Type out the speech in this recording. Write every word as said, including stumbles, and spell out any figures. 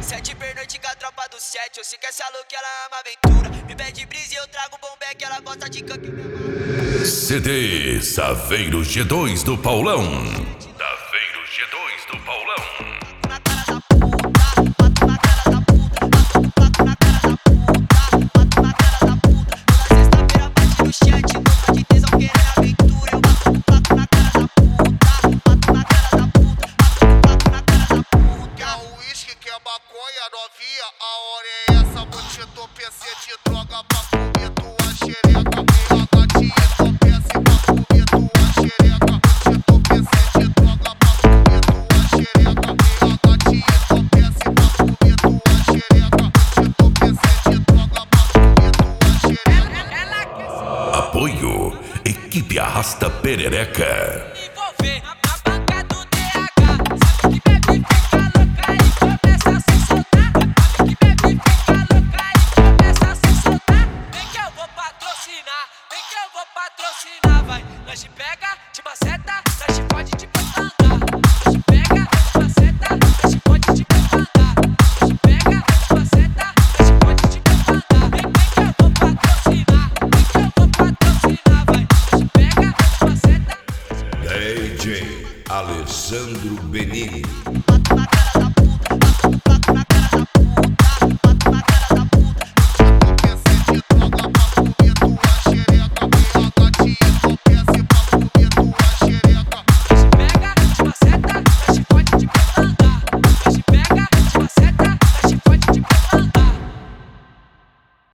Sete pernoite com a tropa do sete. Eu sei que essa louca ela ama aventura. Me pede brisa e eu trago bombeck. Ela gosta de canque. C D Saveiro G dois do Paulão. Saveiro G dois do Paulão. Na cara da puta, mato na cara da puta, mato placo na cara da puta, mato na cara da puta. Toda sexta-feira bate no chat, topa de tesão querendo aventura. Eu mato placo na cara da puta, mato na cara da puta, mato placo na cara da puta. Quer o uísque, quer maconha, novinha? A hora é essa, vou te entorpecer de droga pra comer tua xereca. Minha gatinha entorpece pra comer tua xereca. Vou te entorpecer de droga pra comer tua xereca. Minha gatinha entorpece pra comer tua xereca. Vou te entorpecer de droga pra comer tua xereca. Apoio Equipe Arrasta Perereca. Envolver na banca do D H. Sabe que bebe fica louca e começa a se soltar. Sabe que bebe fica louca e começa a se soltar. Vem que eu vou patrocinar, vem que eu vou patrocinar, vai. Nós te pega, te maceta, nós te pode te mandar. Nós te pega, te maceta, nós te pode te mandar. Nós te pega, te maceta, nós te pode te mandar. Vem, vem que eu vou patrocinar, vem que eu vou patrocinar, vai. Nós te pega, te maceta. D J Alessandro Benini.